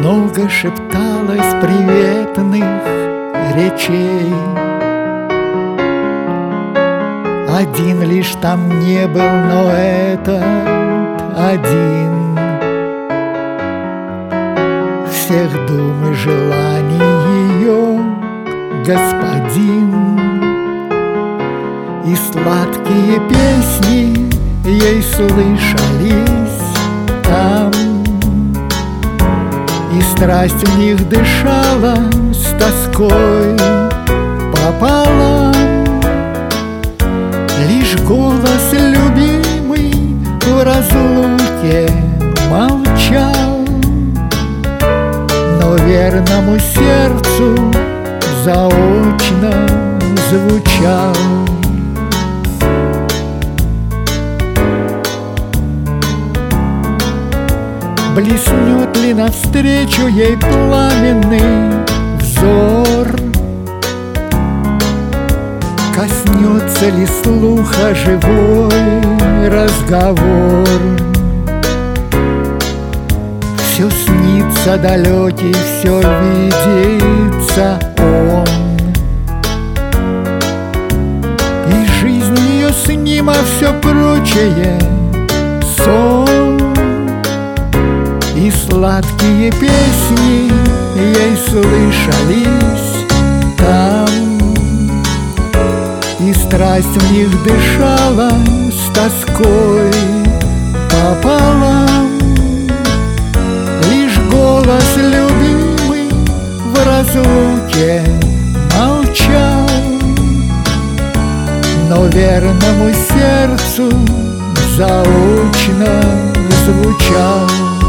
Много шепталось приветных речей, один лишь там не был, но этот один всех дум и желаний ее господин. И сладкие песни ей слышались там, и страсть в них дышала с тоской пополам. Лишь голос любимый в разлуке молчал, но верному сердцу заочно звучал. Блеснет ли навстречу ей пламенный взор? Коснется ли слуха живой разговор? Все снится далекий, все видится он, и жизнь ее с ним, а все прочее сон. И сладкие песни ей слышались там, и страсть в них дышала с тоской пополам. Лишь голос любимый в разлуке молчал, но верному сердцу заочно звучал.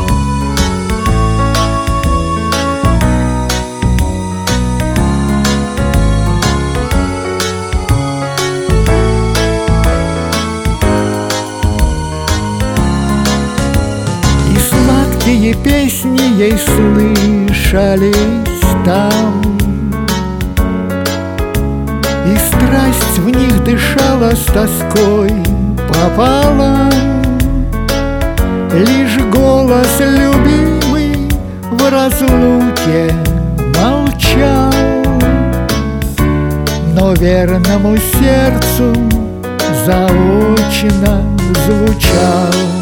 Сладкие песни ей слышались там, и страсть в них дышала с тоской пополам. Лишь голос любимый в разлуке молчал, но верному сердцу заочно звучал.